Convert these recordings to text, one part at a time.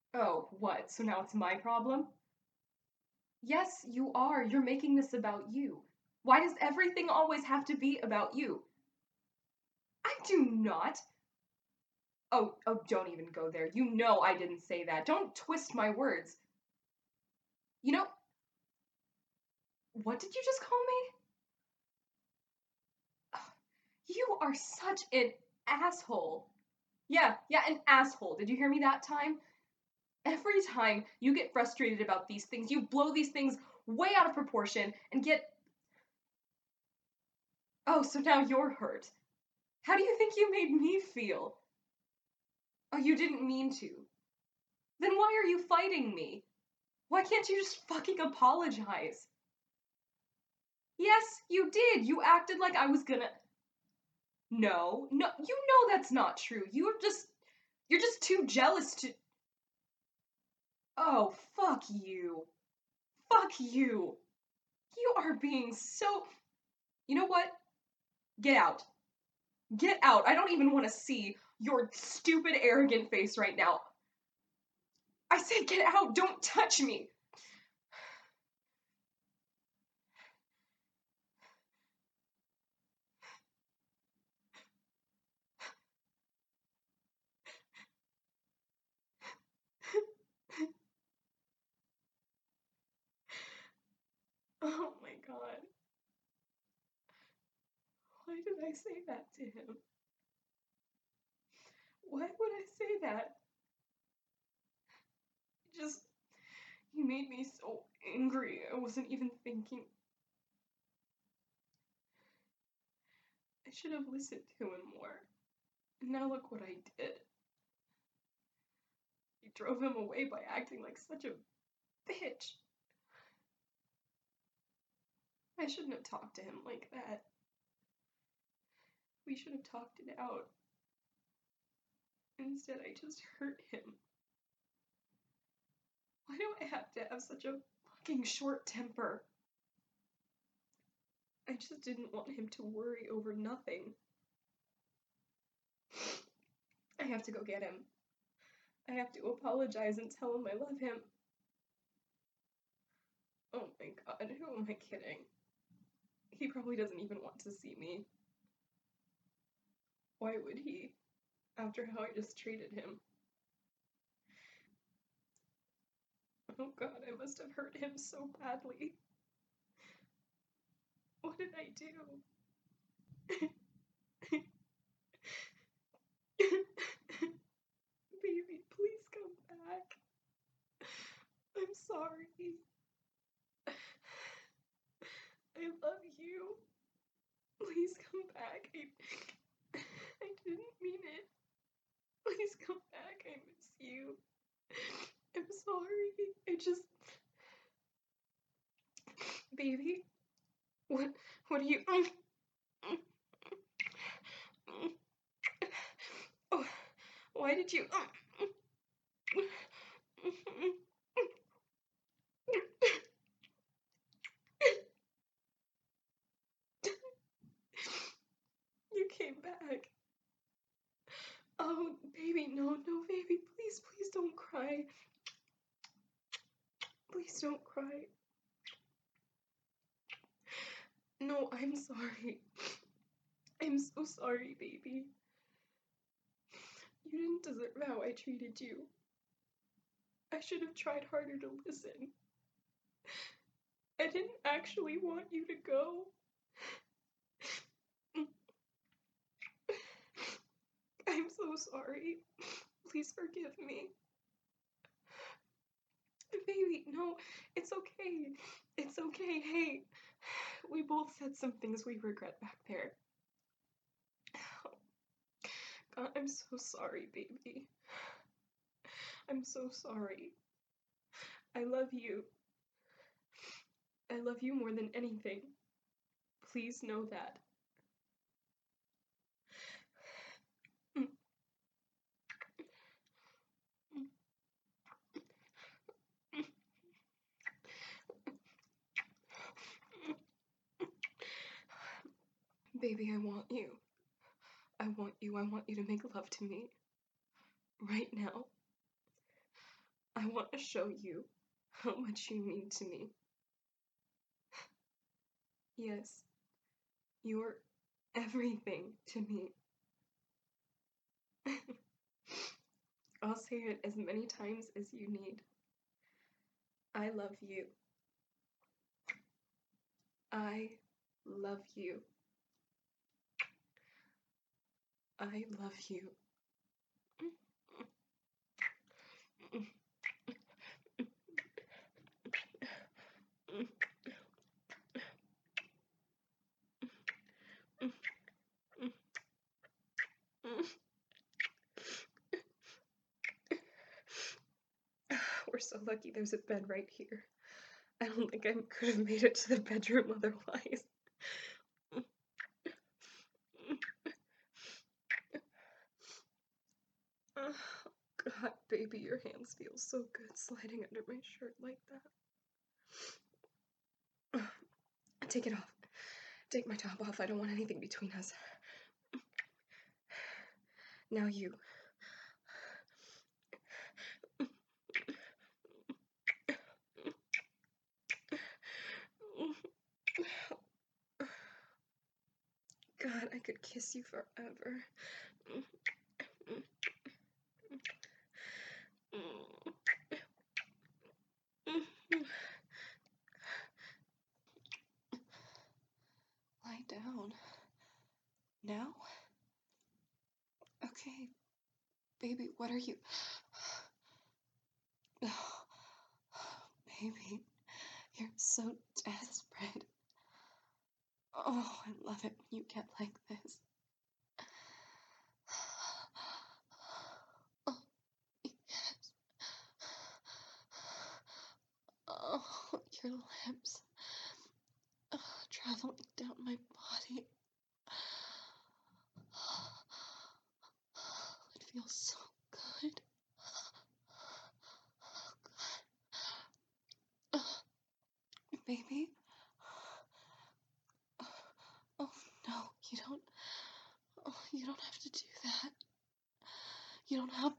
Oh, what? So now it's my problem? Yes, you are. You're making this about you. Why does everything always have to be about you? I do not. Oh, don't even go there. You know I didn't say that. Don't twist my words. You know, what did you just call me? You are such an asshole. Yeah, an asshole. Did you hear me that time? Every time you get frustrated about these things, you blow these things way out of proportion and get. Oh, so now you're hurt. How do you think you made me feel? Oh, you didn't mean to. Then why are you fighting me? Why can't you just fucking apologize? Yes, you did. You acted like I was gonna. No, you know that's not true. You're just too jealous to. Oh, fuck you. Fuck you. You are being so. You know what? Get out. Get out. I don't even want to see your stupid, arrogant face right now. I said get out. Don't touch me. Oh my god. Why did I say that to him? Why would I say that? Just, he made me so angry. I wasn't even thinking. I should have listened to him more. And now look what I did. You drove him away by acting like such a bitch. I shouldn't have talked to him like that. We should have talked it out. Instead, I just hurt him. Why do I have to have such a fucking short temper? I just didn't want him to worry over nothing. I have to go get him. I have to apologize and tell him I love him. Oh my god, who am I kidding? He probably doesn't even want to see me. Why would he? After how I just treated him. Oh god, I must have hurt him so badly. What did I do? Baby, please come back. I'm sorry. I love you. Please come back. I didn't mean it. Please come back. I miss you. I'm sorry. I just. Baby, what are you. Oh, why did you. You came back. Oh, baby, no, baby, please don't cry. Please don't cry. No, I'm sorry. I'm so sorry, baby. You didn't deserve how I treated you. I should have tried harder to listen. I didn't actually want you to go. I'm so sorry. Please forgive me. Baby, no, it's okay. It's okay. Hey, we both said some things we regret back there. God, I'm so sorry, baby. I'm so sorry. I love you. I love you more than anything. Please know that. Baby, I want you. I want you. I want you to make love to me. Right now. I want to show you how much you mean to me. Yes, you're everything to me. I'll say it as many times as you need. I love you. I love you. I love you. We're so lucky there's a bed right here. I don't think I could have made it to the bedroom otherwise. Oh, God, baby, your hands feel so good sliding under my shirt like that. Take it off. Take my top off. I don't want anything between us. Now you. God, I could kiss you forever. Lie down. Now? Okay. Baby, what are you? Oh, baby, you're so desperate. Oh, I love it when you get like this. Oh, yes. Oh, your lips. Traveling down my body. It feels so good. Baby? Oh, no, you don't have to do that. You don't have...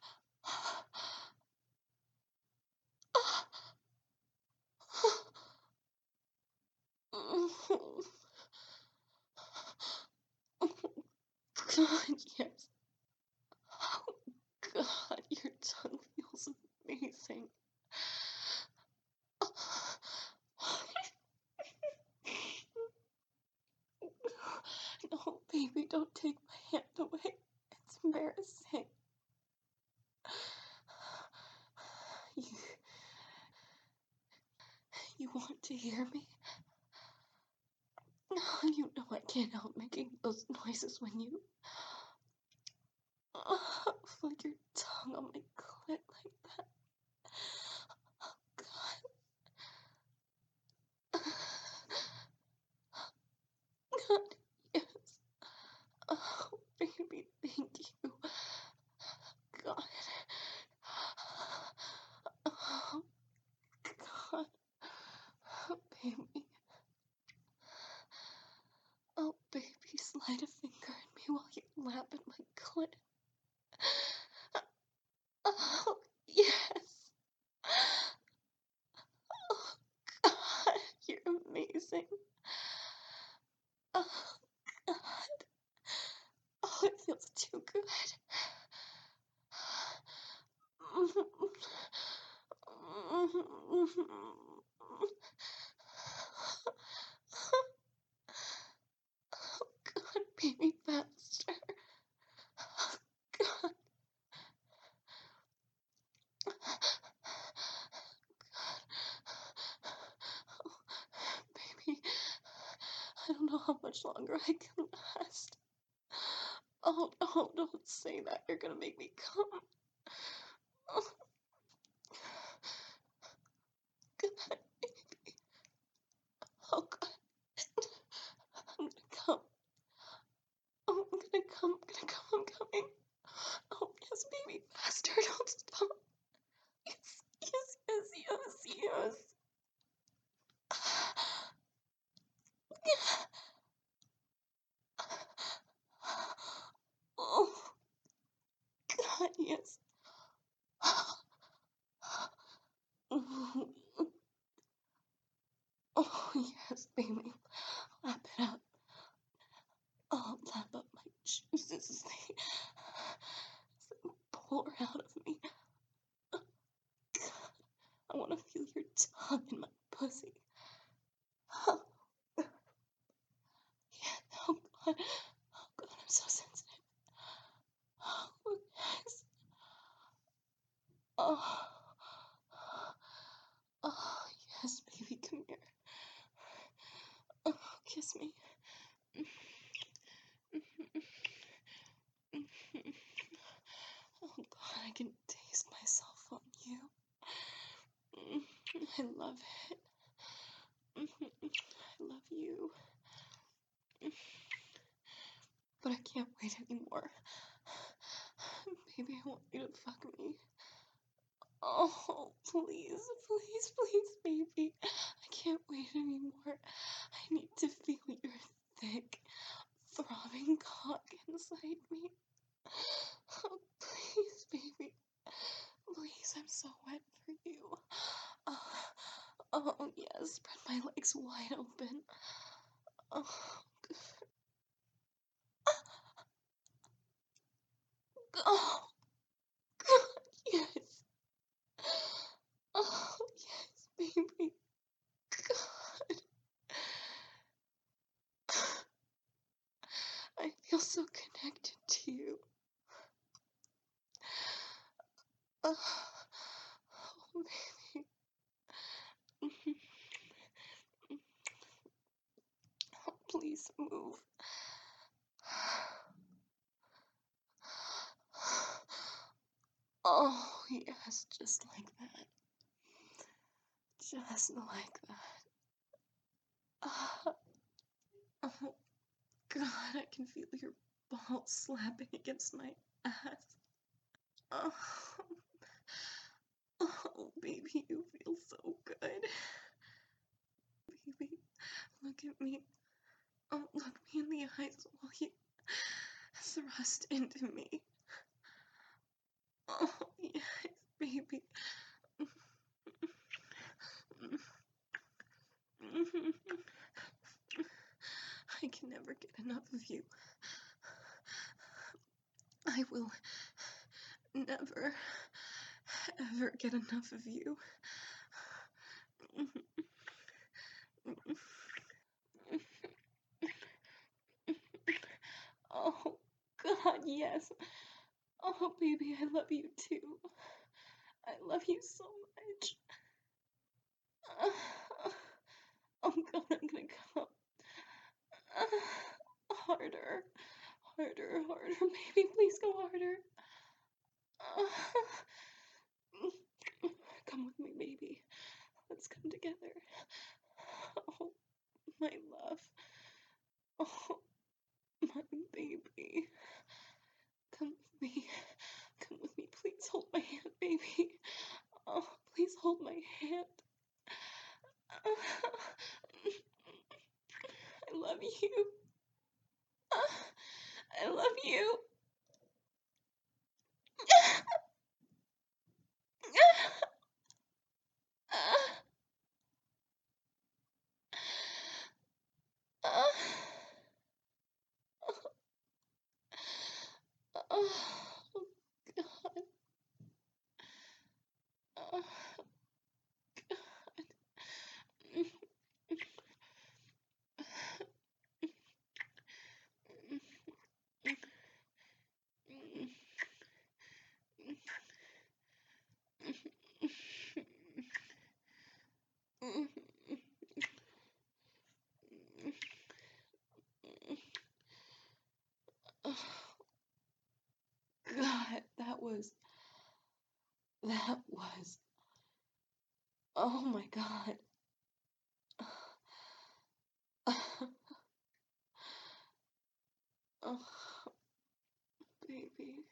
God, yes. Oh, God, your tongue feels amazing. No, baby, don't take my hand away. It's embarrassing. You want to hear me? You know I can't help making those noises when you flick your tongue on my clit like that. Oh, God. God, yes. Oh, baby, thank you. God. Oh, God. Baby. Oh, baby, slide a finger at me while you lap at my clit. Oh, yes. Oh, God, you're amazing. Oh, God. Oh, it feels too good. Oh, God, baby, faster. Oh, God. Oh, baby, I don't know how much longer I can last. Oh, no, don't say that. You're gonna make me come. Oh, God, baby. Oh, God. I'm gonna come. Oh, I'm gonna come. I'm coming. Oh, yes, baby, faster. Don't stop. Yes, yes, yes, yes, yes. Oh, God, yes. baby. Lap it up. Oh, lap up my juices as they pour out of me. God, I want to feel your tongue in my pussy. Oh, yeah. Oh, God. Oh, God, I'm so sensitive. Oh, yes. Oh. Oh, yes, baby, come here. Oh, kiss me. Oh, God, I can taste myself on you. I love it. I love you. But I can't wait anymore. Baby, I want you to fuck me. Oh, please, please, please, baby. I can't wait anymore. I need to feel your thick, throbbing cock inside me. Oh, please, baby. Please, I'm so wet for you. Oh, yes, spread my legs wide open. Oh, oh, God, yes. Oh, yes, baby. God. I feel so connected to you. Oh, baby. Oh, please move. Oh, yes, just like that. Just like that. Oh, God, I can feel your balls slapping against my ass. Oh, oh, baby, you feel so good. Baby, look at me. Oh, look me in the eyes while you thrust into me. Oh, yes, baby. I can never get enough of you. I will never, ever get enough of you. Oh, God, yes. Oh, baby, I love you too. I love you so much. Oh, God, I'm gonna come. Harder. Harder, harder. Baby, please go harder. Come with me, baby. Let's come together. Oh, my love. Oh, my baby. Come with me. Come with me. Please hold my hand, baby. Oh, please hold my hand. I love you. I love you. Oh, God. Oh, God, that was, oh my God. Oh, baby.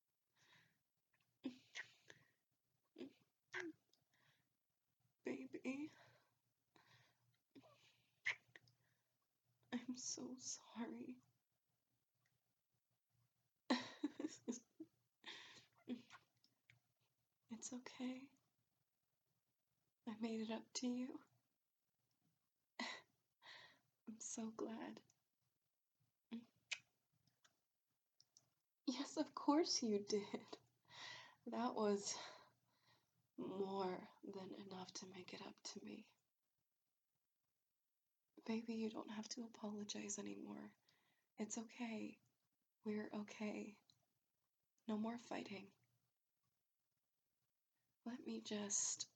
Baby. I'm so sorry. It's okay. I made it up to you. I'm so glad. Yes, of course you did. That was more than enough to make it up to me. Baby, you don't have to apologize anymore. It's okay. We're okay. No more fighting. Let me just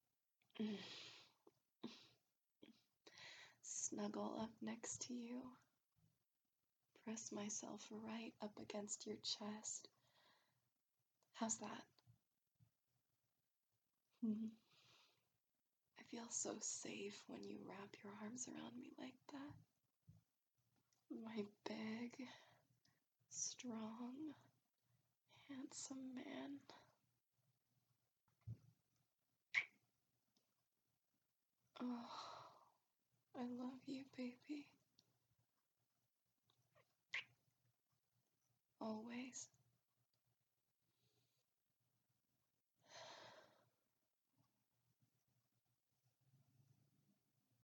snuggle up next to you. Press myself right up against your chest. How's that? I feel so safe when you wrap your arms around me like that. My big, strong, handsome man. Oh, I love you, baby. Always.